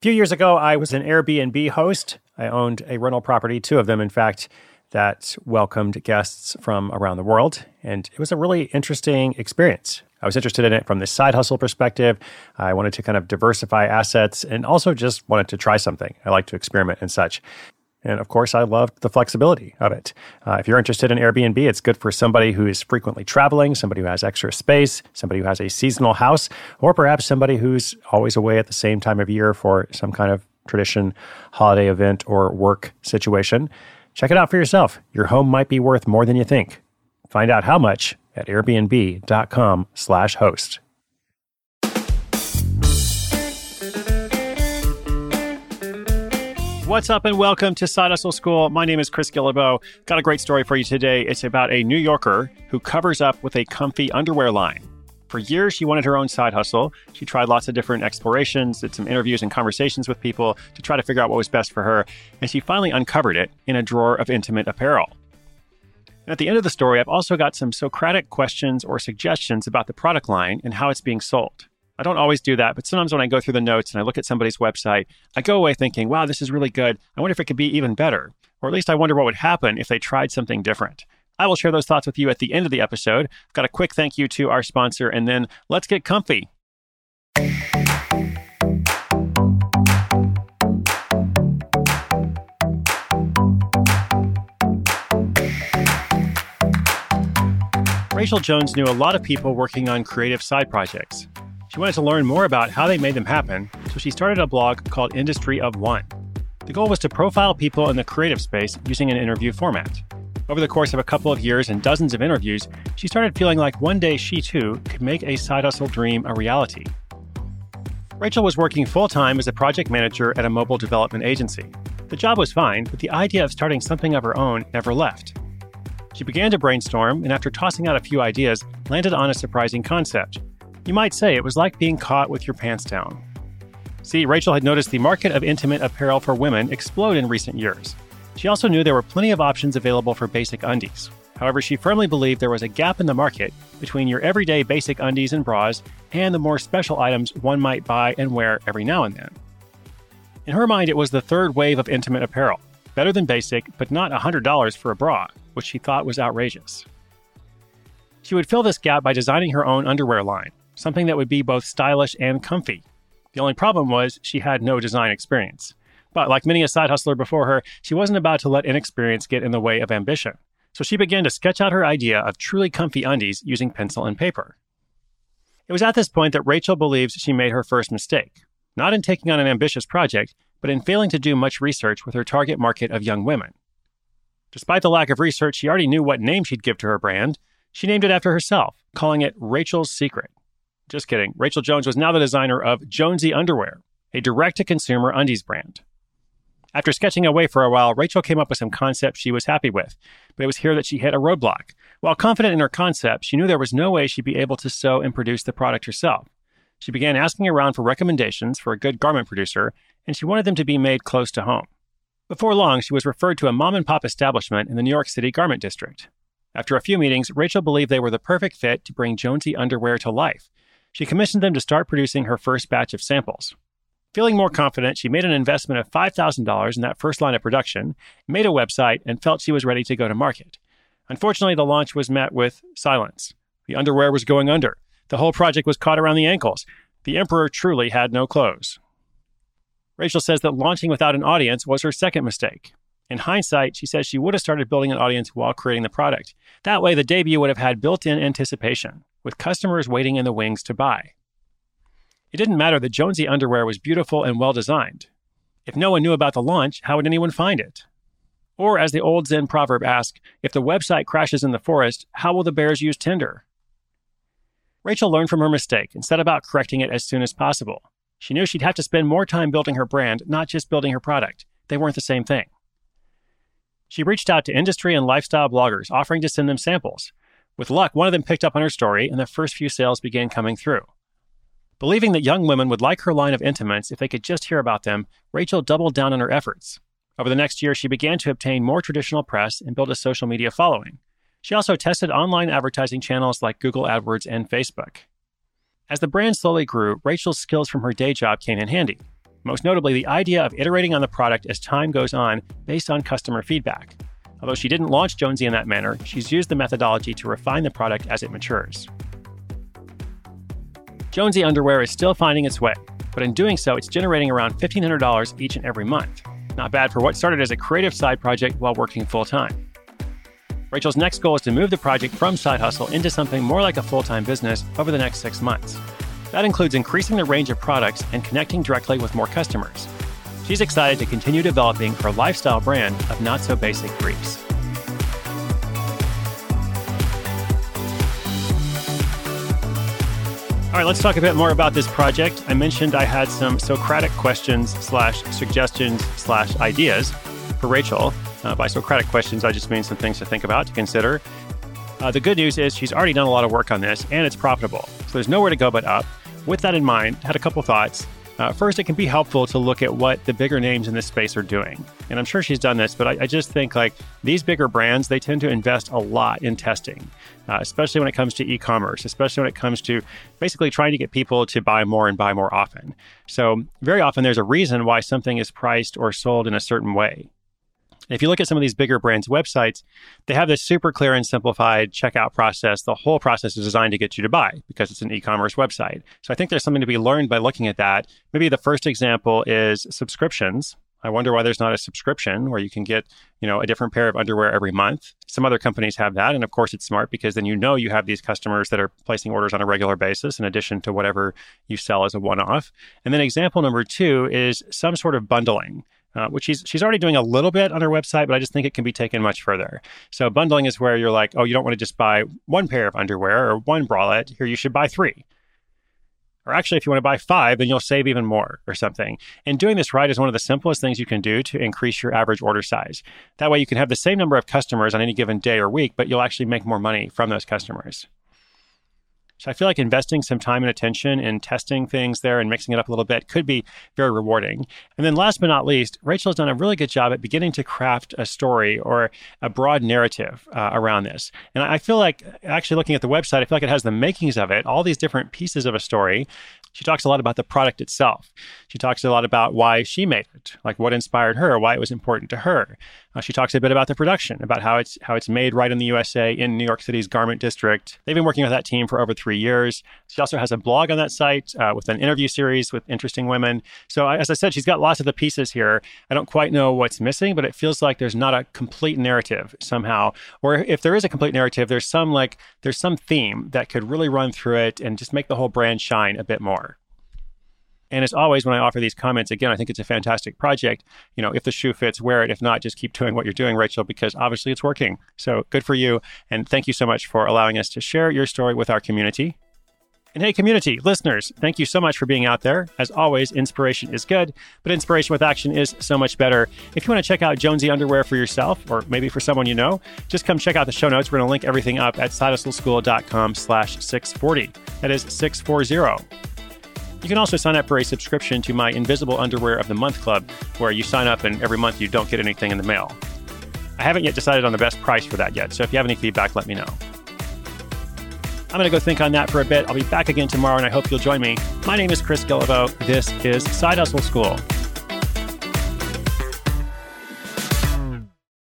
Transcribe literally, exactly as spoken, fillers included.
few years ago, I was an Airbnb host. I owned a rental property, two of them, in fact, that welcomed guests from around the world. And it was a really interesting experience. I was interested in it from the side hustle perspective. I wanted to kind of diversify assets and also just wanted to try something. I like to experiment and such. And of course, I loved the flexibility of it. Uh, if you're interested in Airbnb, it's good for somebody who is frequently traveling, somebody who has extra space, somebody who has a seasonal house, or perhaps somebody who's always away at the same time of year for some kind of tradition, holiday event, or work situation. Check it out for yourself. Your home might be worth more than you think. Find out how much at airbnb.com slash host. What's up and welcome to Side Hustle School. My name is Chris Guillebeau. Got a great story for you today. It's about a New Yorker who covers up with a comfy underwear line. For years, she wanted her own side hustle. She tried lots of different explorations, did some interviews and conversations with people to try to figure out what was best for her. And she finally uncovered it in a drawer of intimate apparel. And at the end of the story, I've also got some Socratic questions or suggestions about the product line and how it's being sold. I don't always do that, but sometimes when I go through the notes and I look at somebody's website, I go away thinking, wow, this is really good. I wonder if it could be even better. Or at least I wonder what would happen if they tried something different. I will share those thoughts with you at the end of the episode. I've got a quick thank you to our sponsor, and then let's get comfy. Rachel Jones knew a lot of people working on creative side projects. She wanted to learn more about how they made them happen, so she started a blog called Industry of One. The goal was to profile people in the creative space using an interview format. Over the course of a couple of years and dozens of interviews, she started feeling like one day she too could make a side hustle dream a reality. Rachel was working full-time as a project manager at a mobile development agency. The job was fine, but the idea of starting something of her own never left. She began to brainstorm, and after tossing out a few ideas, landed on a surprising concept. You might say it was like being caught with your pants down. See, Rachel had noticed the market of intimate apparel for women explode in recent years. She also knew there were plenty of options available for basic undies. However, she firmly believed there was a gap in the market between your everyday basic undies and bras and the more special items one might buy and wear every now and then. In her mind, it was the third wave of intimate apparel, better than basic, but not one hundred dollars for a bra, which she thought was outrageous. She would fill this gap by designing her own underwear line, something that would be both stylish and comfy. The only problem was she had no design experience. But like many a side hustler before her, she wasn't about to let inexperience get in the way of ambition. So she began to sketch out her idea of truly comfy undies using pencil and paper. It was at this point that Rachel believes she made her first mistake, not in taking on an ambitious project, but in failing to do much research with her target market of young women. Despite the lack of research, she already knew what name she'd give to her brand. She named it after herself, calling it Rachel's Secret. Just kidding. Rachel Jones was now the designer of Jonesy Underwear, a direct-to-consumer undies brand. After sketching away for a while, Rachel came up with some concepts she was happy with, but it was here that she hit a roadblock. While confident in her concept, she knew there was no way she'd be able to sew and produce the product herself. She began asking around for recommendations for a good garment producer, and she wanted them to be made close to home. Before long, she was referred to a mom-and-pop establishment in the New York City garment district. After a few meetings, Rachel believed they were the perfect fit to bring Jonesy Underwear to life. She commissioned them to start producing her first batch of samples. Feeling more confident, she made an investment of five thousand dollars in that first line of production, made a website, and felt she was ready to go to market. Unfortunately, the launch was met with silence. The underwear was going under. The whole project was caught around the ankles. The emperor truly had no clothes. Rachel says that launching without an audience was her second mistake. In hindsight, she says she would have started building an audience while creating the product. That way, the debut would have had built-in anticipation, with customers waiting in the wings to buy. It didn't matter that Jonesy Underwear was beautiful and well-designed. If no one knew about the launch, how would anyone find it? Or, as the old Zen proverb asks, if the website crashes in the forest, how will the bears use tinder? Rachel learned from her mistake and set about correcting it as soon as possible. She knew she'd have to spend more time building her brand, not just building her product. They weren't the same thing. She reached out to industry and lifestyle bloggers, offering to send them samples. With luck, one of them picked up on her story, and the first few sales began coming through. Believing that young women would like her line of intimates if they could just hear about them, Rachel doubled down on her efforts. Over the next year, she began to obtain more traditional press and build a social media following. She also tested online advertising channels like Google AdWords and Facebook. As the brand slowly grew, Rachel's skills from her day job came in handy. Most notably, the idea of iterating on the product as time goes on based on customer feedback. Although she didn't launch Jonesy in that manner, she's used the methodology to refine the product as it matures. Jonesy underwear is still finding its way, but in doing so, it's generating around fifteen hundred dollars each and every month. Not bad for what started as a creative side project while working full-time. Rachel's next goal is to move the project from side hustle into something more like a full-time business over the next six months. That includes increasing the range of products and connecting directly with more customers. She's excited to continue developing her lifestyle brand of not-so-basic briefs. All right, let's talk a bit more about this project. I mentioned I had some Socratic questions slash suggestions slash ideas for Rachel. Uh, by Socratic questions, I just mean some things to think about, to consider. Uh, the good news is she's already done a lot of work on this, and it's profitable. So there's nowhere to go but up. With that in mind, I had a couple thoughts. Uh, first, it can be helpful to look at what the bigger names in this space are doing. And I'm sure she's done this, but I, I just think like these bigger brands, they tend to invest a lot in testing, uh, especially when it comes to e-commerce, especially when it comes to basically trying to get people to buy more and buy more often. So very often there's a reason why something is priced or sold in a certain way. If you look at some of these bigger brands' websites, they have this super clear and simplified checkout process. The whole process is designed to get you to buy because it's an e-commerce website. So I think there's something to be learned by looking at that. Maybe the first example is subscriptions. I wonder why there's not a subscription where you can get, you know, a different pair of underwear every month. Some other companies have that. And of course, it's smart because then you know you have these customers that are placing orders on a regular basis in addition to whatever you sell as a one-off. And then example number two is some sort of bundling. Uh, which she's, she's already doing a little bit on her website, but I just think it can be taken much further. So bundling is where you're like, oh, you don't want to just buy one pair of underwear or one bralette. Here, you should buy three. Or actually, if you want to buy five, then you'll save even more or something. And doing this right is one of the simplest things you can do to increase your average order size. That way you can have the same number of customers on any given day or week, but you'll actually make more money from those customers. So I feel like investing some time and attention in testing things there and mixing it up a little bit could be very rewarding. And then last but not least, Rachel has done a really good job at beginning to craft a story or a broad narrative uh, around this. And I feel like actually looking at the website, I feel like it has the makings of it, all these different pieces of a story. She talks a lot about the product itself. She talks a lot about why she made it, like what inspired her, why it was important to her. Uh, she talks a bit about the production, about how it's how it's made right in the U S A in New York City's garment district. They've been working with that team for over three years. She also has a blog on that site uh, with an interview series with interesting women. So as I said, she's got lots of the pieces here. I don't quite know what's missing, but it feels like there's not a complete narrative somehow. Or if there is a complete narrative, there's some like there's some theme that could really run through it and just make the whole brand shine a bit more. And as always, when I offer these comments, again, I think it's a fantastic project. You know, if the shoe fits, wear it. If not, just keep doing what you're doing, Rachel, because obviously it's working. So good for you. And thank you so much for allowing us to share your story with our community. And hey, community, listeners, thank you so much for being out there. As always, inspiration is good, but inspiration with action is so much better. If you want to check out Jonesy underwear for yourself, or maybe for someone you know, just come check out the show notes. We're going to link everything up at sidehustleschool.com slash 640. That is six forty. You can also sign up for a subscription to my Invisible Underwear of the Month Club, where you sign up and every month you don't get anything in the mail. I haven't yet decided on the best price for that yet, so if you have any feedback, let me know. I'm going to go think on that for a bit. I'll be back again tomorrow, and I hope you'll join me. My name is Chris Guillebeau. This is Side Hustle School.